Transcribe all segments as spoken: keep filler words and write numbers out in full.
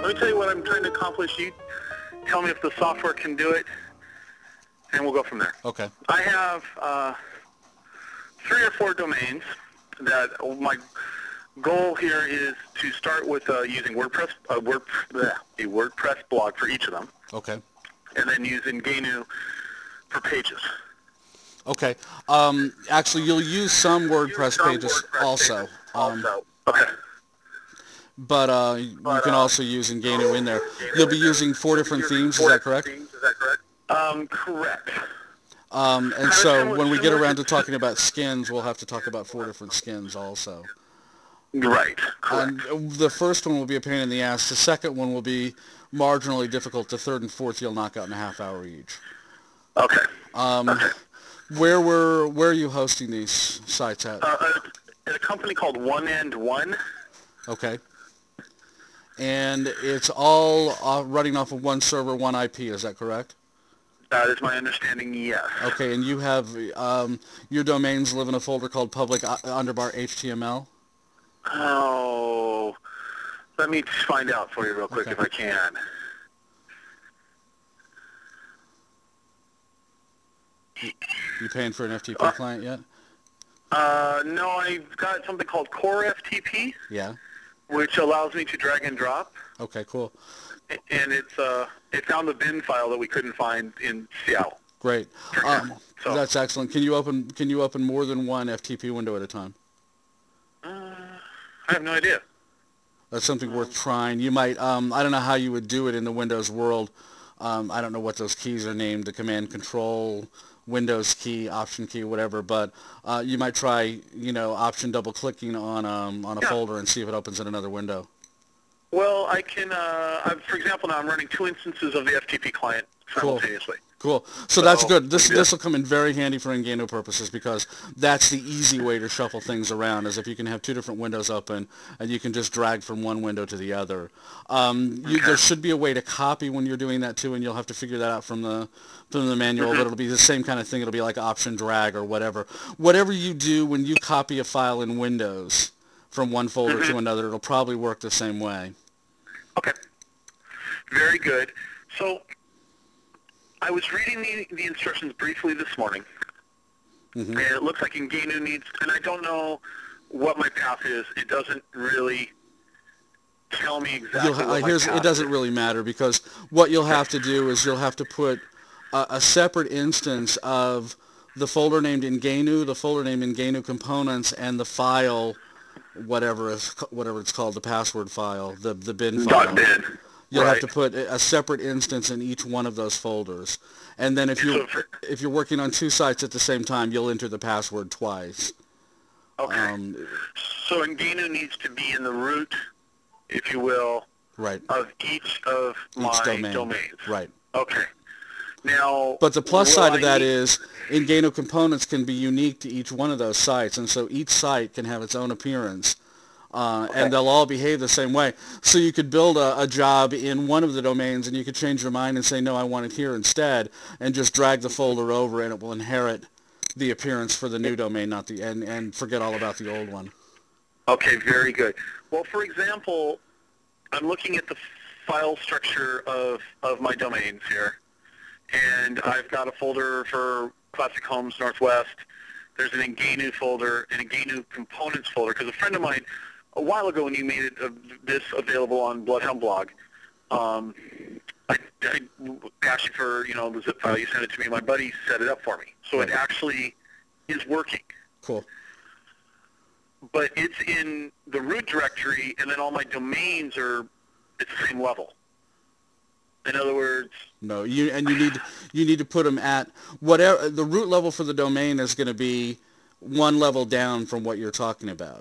let me tell you what I'm trying to accomplish. You tell me if the software can do it, and we'll go from there. Okay. I have uh, three or four domains that my goal here is to start with uh, using WordPress, uh, Word, bleh, a WordPress blog for each of them. Okay. And then using Genu for pages. Okay. Um, actually, you'll use some WordPress Some pages WordPress also. pages Um, also. Okay. but uh, you But, can uh, also use Genu in there. You'll be using four different themes, is that correct? Themes, is that correct? Um, correct. Um, and Kind of so similar- when we get similar around to- to talking about skins, we'll have to talk about four different skins also. Right, correct. And the first one will be a pain in the ass. The second one will be marginally difficult. The third and fourth you'll knock out in a half hour each. Okay. Um, okay. Where were where are you hosting these sites at? Uh, at a company called One and One. Okay. And it's all uh, running off of one server, one I P. Is that correct? That is my understanding, yes. Okay, and you have um, your domains live in a folder called public underbar H T M L? Oh, let me find out for you real quick okay. if I can. You paying for an F T P uh, client yet? Uh, no, I've got something called Core F T P. Yeah. Which allows me to drag and drop. Okay, cool. And it's uh, it found the bin file that we couldn't find in Seattle. Great. Um, so. That's excellent. Can you open Can you open more than one F T P window at a time? Uh, I have no idea. That's something um, worth trying. You might. Um, I don't know how you would do it in the Windows world. Um, I don't know what those keys are named. The Command Control, Windows key, Option key, whatever. But uh, you might try, you know, Option double clicking on um, on a yeah. folder and see if it opens in another window. Well, I can. Uh, I've, for example, now I'm running two instances of the F T P client simultaneously. Cool. Cool. So, so that's good. This this will come in very handy for Genu purposes because that's the easy way to shuffle things around is if you can have two different windows open and you can just drag from one window to the other. Um, you, okay. There should be a way to copy when you're doing that too, and you'll have to figure that out from the from the manual. Mm-hmm. But it'll be the same kind of thing. It'll be like Option drag or whatever. Whatever you do when you copy a file in Windows from one folder mm-hmm. to another, it'll probably work the same way. Okay. Very good. So. I was reading the, the instructions briefly this morning, mm-hmm. and it looks like in Genu needs, and I don't know what my path is. It doesn't really tell me exactly ha- what my here's, path It doesn't is. really matter because what you'll have to do is you'll have to put a, a separate instance of the folder named in Genu, the folder named in Genu components, and the file, whatever is whatever it's called, the password file, the the bin file. Dot bin. You'll right. have to put a separate instance in each one of those folders. And then if you if you're working on two sites at the same time, you'll enter the password twice. Okay. Um, so Genu needs to be in the root, if you will, right. of each of each my domain. domains. Right. Okay. Now, but the plus side I of that need... is Genu components can be unique to each one of those sites, and so each site can have its own appearance. Uh, okay. And they'll all behave the same way. So you could build a, a job in one of the domains, and you could change your mind and say, no, I want it here instead, and just drag the folder over, and it will inherit the appearance for the new domain, not the and, and forget all about the old one. Okay, very good. Well, for example, I'm looking at the file structure of, of my domains here, and I've got a folder for Classic Homes Northwest. There's an Genu folder and a Genu components folder, because a friend of mine, a while ago when you made it, uh, this available on Bloodhound Blog, um, I, I asked you for, you know, the zip file. You sent it to me. My buddy set it up for me. So it actually is working. Cool. But it's in the root directory, and then all my domains are at the same level. In other words... No, you and you need you need to put them at whatever the root level for the domain is going to be one level down from what you're talking about.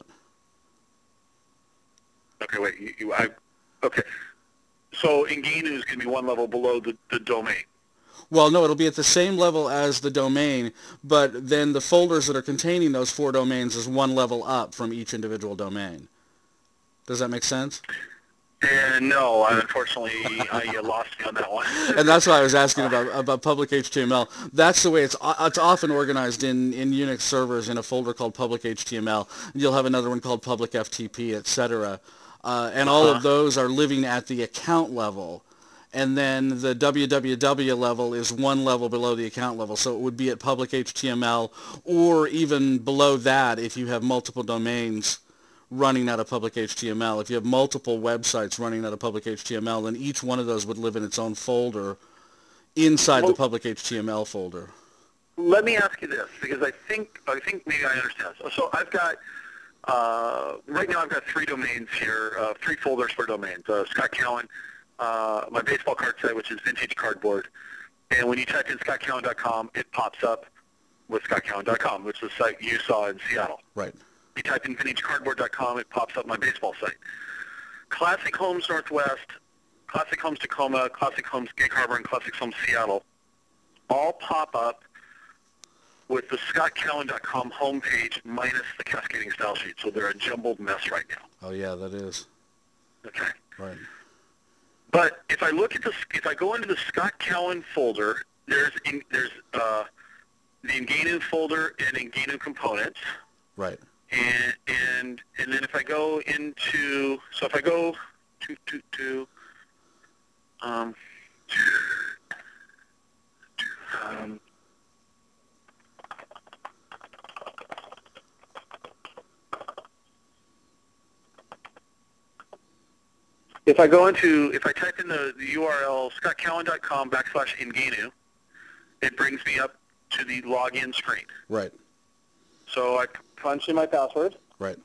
Okay, wait. You, you, I, okay. So Genu is going to be one level below the, the domain. Well, no, it'll be at the same level as the domain, but then the folders that are containing those four domains is one level up from each individual domain. Does that make sense? Uh, no, unfortunately, uh, you lost me on that one. And that's why I was asking about about public H T M L. That's the way it's it's often organized in, in Unix servers in a folder called public H T M L. You'll have another one called public F T P, et cetera. Uh, and all Uh-huh. of those are living at the account level. And then the W W W level is one level below the account level. So it would be at public H T M L, or even below that if you have multiple domains running out of public H T M L. If you have multiple websites running out of public H T M L, then each one of those would live in its own folder inside the Well, public H T M L folder. let me ask you this, because I think I think maybe I understand. So, so I've got uh, right now I've got three domains here, uh, three folders for domains. Uh, Scott Cowan, uh, my baseball card site, which is Vintage Cardboard, and when you type in scott cowan dot com, it pops up with scott cowan dot com, which is the site you saw in Seattle. Right. You type in vintage cardboard dot com, it pops up my baseball site. Classic Homes Northwest, Classic Homes Tacoma, Classic Homes Gig Harbor, and Classic Homes Seattle all pop up with the scott cowan dot com homepage minus the cascading style sheet. So they're a jumbled mess right now. Oh, yeah, that is. Okay. Right. But if I look at the, if I go into the Scott Cowan folder, there's in, there's uh, the Engano folder and Engano components. Right. And and and then if I go into, so if I go to to to um, um if I go into, if I type in the, the U R L scott cowan dot com backslash Engano, it brings me up to the login screen. Right. So I punch in my password. Right.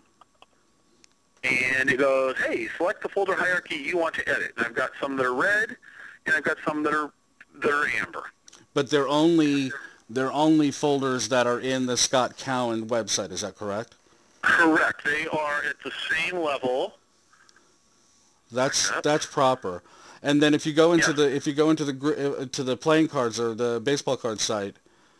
And it goes, hey, select the folder hierarchy you want to edit. And I've got some that are red, and I've got some that are that are amber. But they're only they're only folders that are in the Scott Cowan website. Is that correct? Correct. They are at the same level. That's that's proper. And then if you go into Yeah. the if you go into the gr- uh, to the playing cards or the baseball card site,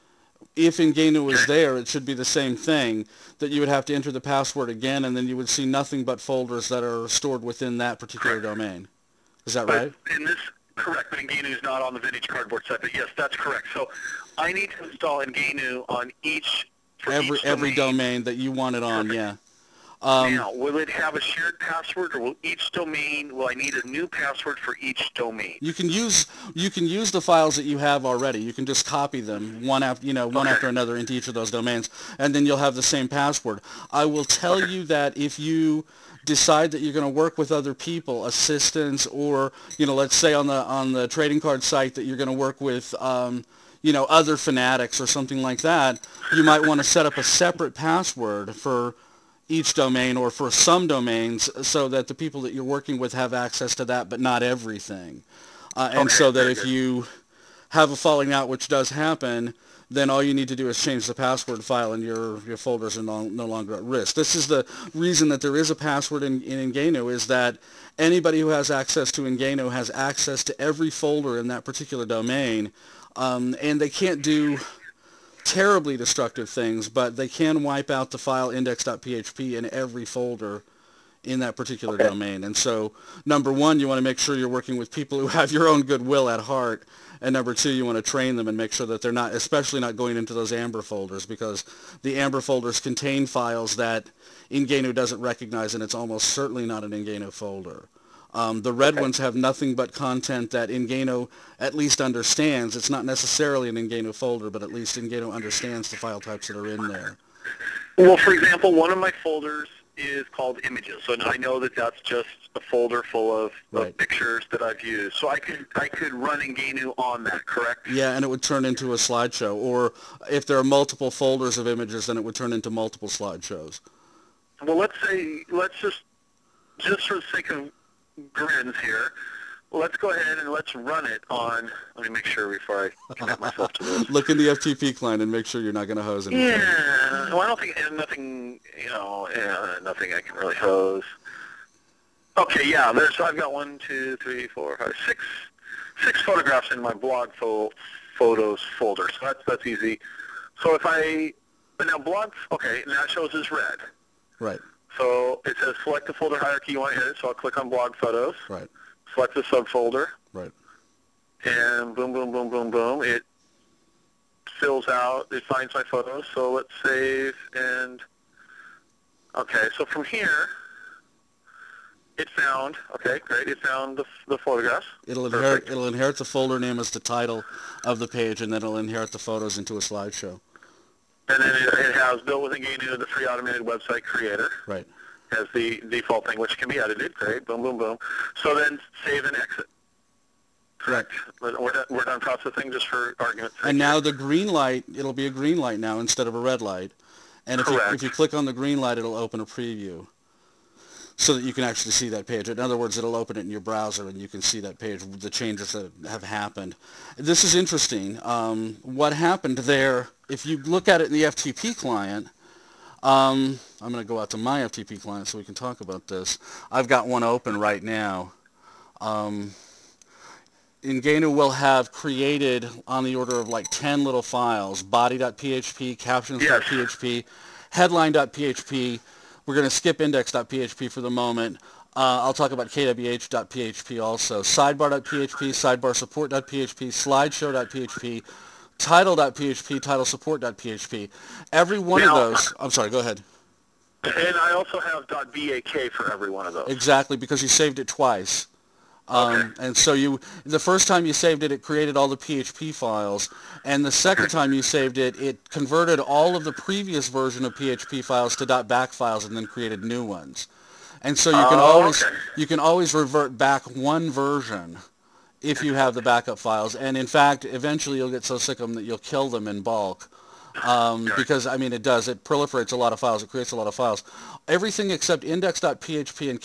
if Engano is there, it should be the same thing, that you would have to enter the password again, and then you would see nothing but folders that are stored within that particular Correct. domain. Is that But right? in this, correct, but Engano is not on the Vintage Cardboard site. But yes, that's correct. So I need to install Engano on each for Every each every domain. domain that you want it on, Perfect. yeah. Um, Now, will it have a shared password, or will each domain, will I need a new password for each domain? You can use you can use the files that you have already. You can just copy them one after you know one Okay. after another into each of those domains, and then you'll have the same password. I will tell Okay. you that if you decide that you're going to work with other people, assistants, or you know, let's say on the on the trading card site that you're going to work with, um, you know, other fanatics or something like that, you might want to set up a separate password for each domain or for some domains so that the people that you're working with have access to that, but not everything. Uh, and Okay, so that very if good. you have a falling out, which does happen, then all you need to do is change the password file and your, your folders are no, no longer at risk. This is the reason that there is a password in, in Engano, is that anybody who has access to Engano has access to every folder in that particular domain, um, and they can't do terribly destructive things, but they can wipe out the file index dot P H P in every folder in that particular Okay. domain. And so, number one, you want to make sure you're working with people who have your own goodwill at heart. And number two, you want to train them and make sure that they're not, especially not going into those Amber folders, because the Amber folders contain files that Engano doesn't recognize, and it's almost certainly not an Engano folder. Um, the red Okay. ones have nothing but content that Engano at least understands. It's not necessarily an Engano folder, but at least Engano understands the file types that are in there. Well, for example, one of my folders is called images, so I know that that's just a folder full of, Right. of pictures that I've used. So I could I could run Engano on that, correct? Yeah, and it would turn into a slideshow. Or if there are multiple folders of images, then it would turn into multiple slideshows. Well, let's say let's just just for the sake of grins here, let's go ahead and let's run it on. Let me make sure before I connect myself to this. Look in the F T P client and make sure you're not going to hose anything. Yeah, well, I don't think and nothing. You know, yeah, nothing I can really hose. Okay, yeah. There's I've got one, two, three, four, five, six, six photographs in my blog fo- photos folder. So that's that's easy. So if I but now blog, okay, and that shows as red. Right, So it says select the folder hierarchy you want to hit. So I'll click on blog photos, right, select the subfolder, right. and boom, boom, boom, boom, boom. It fills out. It finds my photos. So let's save and okay. So from here, it found, okay, great, it found the, the photographs. It'll inherit, Perfect. it'll inherit the folder name as the title of the page, and then it'll inherit the photos into a slideshow. And then it, it has built with Engano, the free automated website creator. Right. As the default thing, which can be edited. Great. Boom, boom, boom. So then save and exit. Correct. Right. We're done, we're done processing just for argument's sake. And now the green light, it'll be a green light now instead of a red light. And if you, if you click on the green light, it'll open a preview so that you can actually see that page. In other words, it'll open it in your browser and you can see that page, the changes that have happened. This is interesting. Um, what happened there, if you look at it in the F T P client, um, I'm going to go out to my F T P client so we can talk about this. I've got one open right now. Um, Engano will have created on the order of like ten little files, body.php, captions.php, yes. headline.php. We're going to skip index.php for the moment. Uh, I'll talk about kwh.php also, sidebar.php, sidebar support.php, slideshow.php, title.php, title support.php. Every one now, of those, I'm sorry, go ahead. And I also have .bak for every one of those. Exactly, because you saved it twice. Um, okay. And so you, the first time you saved it, it created all the P H P files, and the second time you saved it, it converted all of the previous version of P H P files to .back files and then created new ones. And so you can oh, always okay. you can always revert back one version if you have the backup files. And in fact, eventually you'll get so sick of them that you'll kill them in bulk. Um, because, I mean, it does. It proliferates a lot of files. It creates a lot of files. Everything except index.php and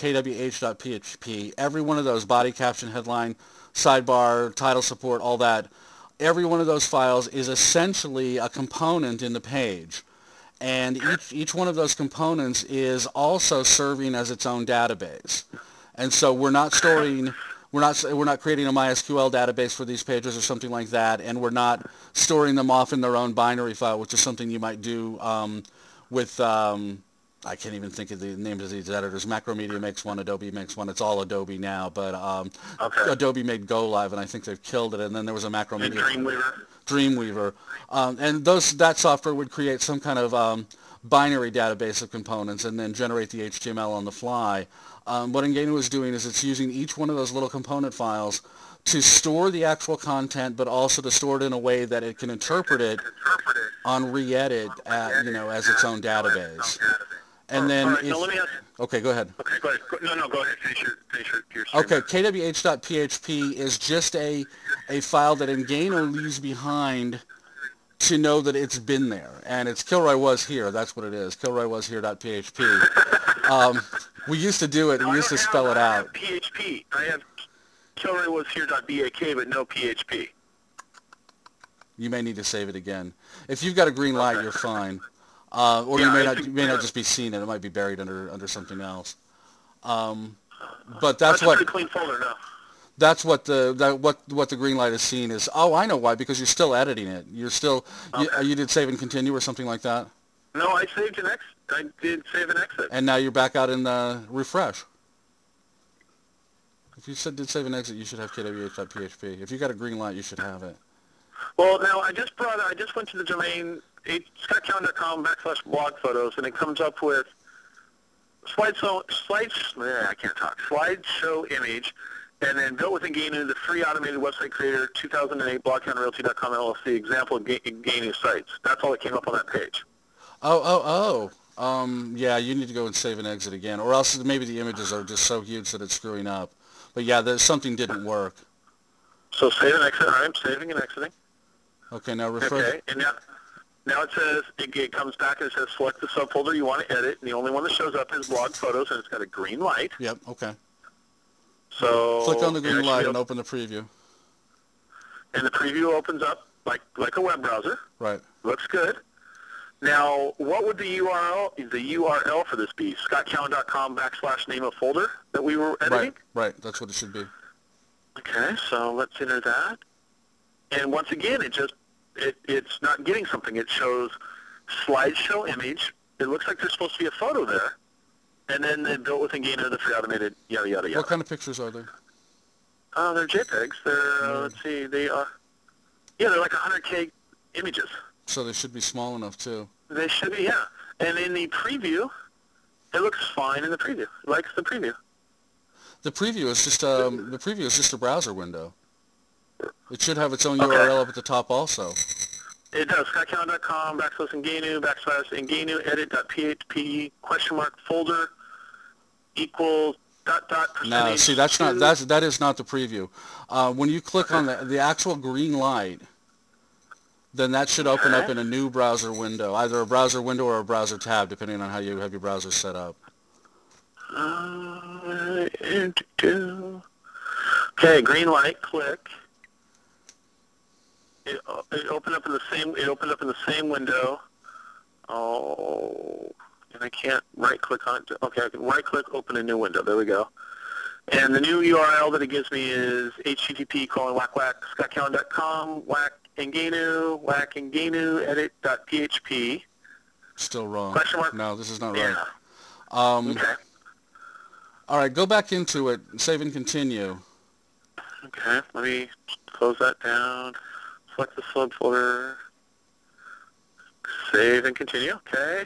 kwh.php, every one of those, body, caption, headline, sidebar, title support, all that, every one of those files is essentially a component in the page. And each, each one of those components is also serving as its own database. And so we're not storing... We're not, we're not creating a MySQL database for these pages or something like that, and we're not storing them off in their own binary file, which is something you might do um, with, um, I can't even think of the names of these editors. Macromedia makes one, Adobe makes one. It's all Adobe now, but um, okay. Adobe made GoLive, and I think they've killed it, and then there was a Macromedia. Dreamweaver. Dreamweaver. Um, and those that software would create some kind of um, binary database of components and then generate the H T M L on the fly. Um, what Engano is doing is it's using each one of those little component files to store the actual content, but also to store it in a way that it can interpret it on re-edit, at, you know, as its own database. And then, right, if, no, let me ask, okay, go ahead. Okay, go ahead. No, no, go ahead. Finish your, finish your, your okay, kwh.php is just a a file that Engano leaves behind to know that it's been there, and it's Kilroy was here. That's what it is. Kilroy was here.php. um, we used to do it. No, we used to spell have, it I out. have P H P. I have Kilroy was here.bak, but no P H P. You may need to save it again. If you've got a green light, okay. You're fine. Uh, or yeah, you may I not. You may not just be seeing it. It might be buried under under something else. Um, but that's, that's what. A pretty clean folder now. That's what the that, what what the green light is seeing is. Oh, I know why. Because you're still editing it. You're still. Okay. You, you did save and continue or something like that. No, I saved an exit. I did save an exit. And now you're back out in the refresh. If you said did save and exit, you should have kwh.php. If you got a green light, you should have it. Well, now I just brought. I just went to the domain scott cowan dot com backslash blog photos, and it comes up with slideshow slide. I can't talk. Slideshow image, and then built with Engano, the free automated website creator, two thousand eight, blockhound realty dot com L L C, example of Engano sites. That's all that came up on that page. Oh, oh, oh. Um, yeah, you need to go and save and exit again, or else maybe the images are just so huge that it's screwing up. But yeah, there's something didn't work. So save and exit. I'm saving and exiting. Okay, now refresh. Okay, and now, now it says, it, it comes back and it says select the subfolder you want to edit, and the only one that shows up is blog photos, and it's got a green light. Yep, okay. So click on the green light and op- open the preview. And the preview opens up like like a web browser. Right. Looks good. Now, what would the U R L the U R L for this be? scott cowan dot com backslash name of folder that we were editing? Right, right. That's what it should be. Okay, so let's enter that. And once again, it just it, it's not getting something. It shows slideshow image. It looks like there's supposed to be a photo there. And then they built with Engano, the free automated yada, yada, yada. What kind of pictures are they? Uh, they're JPEGs. They're, uh, mm. let's see, they are, yeah, they're like one hundred K images. So they should be small enough, too. They should be, yeah. And in the preview, it looks fine in the preview. It likes the preview. The preview is just um, the preview is just a browser window. It should have its own Okay. U R L up at the top also. It does. Skycount dot com backslash Engenu backslash Engenu edit.php question mark folder equals dot dot percentage. No, see that's not that's that is not the preview. Uh, when you click on the the actual green light, then that should open Okay. up in a new browser window, either a browser window or a browser tab, depending on how you have your browser set up. Uh, okay, green light. Click. It, it opened up in the same. It opened up in the same window. Oh, and I can't right click on it. Okay, I can right click, open a new window. There we go. And the new U R L that it gives me is http colon whack whack skycount dot com whack Engenu whack Engenu edit.php. Still wrong. Question mark. No, this is not Yeah. right. Um, Okay. all right, go back into it, save and continue. Okay. Let me close that down. Select the subfolder. Save and continue. Okay.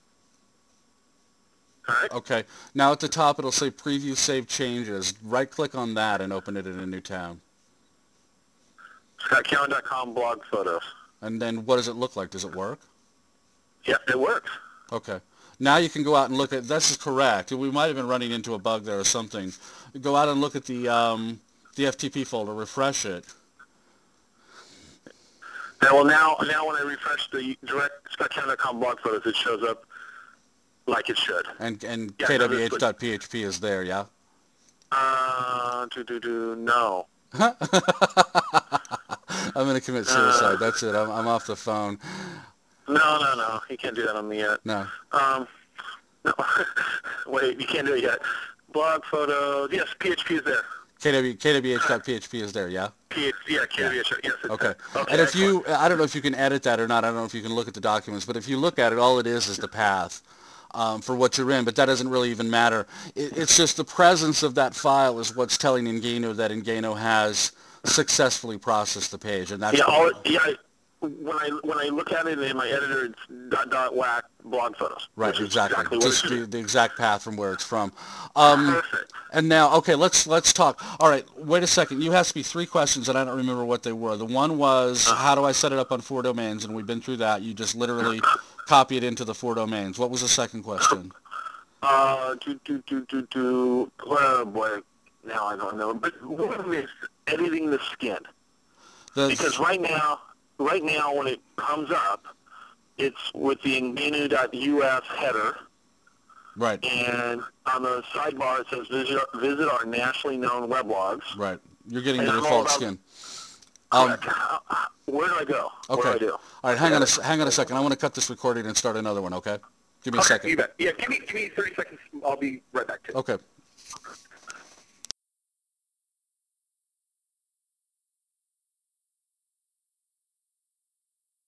All right. Okay. Now at the top it'll say Preview Save Changes. Right-click on that and open it in a new tab. Skycount dot com blog photos. And then what does it look like? Does it work? Yep, it works. Okay. Now you can go out and look at, this is correct. We might have been running into a bug there or something. Go out and look at the um, the F T P folder, refresh it. Now, well, now, now when I refresh the direct Skycount dot com blog photos, it shows up like it should. And and Yeah, K no, W this H dot P H P is there, yeah? Uh, do, do, do, no. I'm going to commit suicide. That's it. I'm, I'm off the phone. No, no, no. You can't do that on me yet. No. Um, no. Wait, you can't do it yet. Blog photos. Yes, P H P is there. K W K W H dot P H P is there, yeah? P H, yeah, K W H. Yeah. Yes, it's Okay. there. Okay. And if excellent. you, I don't know if you can edit that or not. I don't know if you can look at the documents, but if you look at it, all it is is the path um, for what you're in, but that doesn't really even matter. It, it's just the presence of that file is what's telling Engenu that Engenu has successfully processed the page, and that's Yeah, all, yeah. When I when I look at it in my editor, it's dot dot whack blog photos. right, which is exactly. exactly what Just it the, should the exact path from where it's from. Um, Perfect. And now, okay, let's let's talk. All right, wait a second. You asked me three questions, and I don't remember what they were. The one was, how do I set it up on four domains? And we've been through that. You just literally copy it into the four domains. What was the second question? Uh, do do do do do. Oh boy, now I don't know. But one of them is editing the skin. The, Because right now, right now when it comes up, it's with the Engenu dot U S header, right, and on the sidebar it says visit, visit our nationally known weblogs. right. You're getting And the I'm all default about- skin. Um, Correct. How- how- Where do I go? What okay. do I do? All right, hang on a, s- hang on a second. I want to cut this recording and start another one, okay? Give me a Okay, second. you bet. Yeah, give me give me thirty seconds. I'll be right back to you. Okay.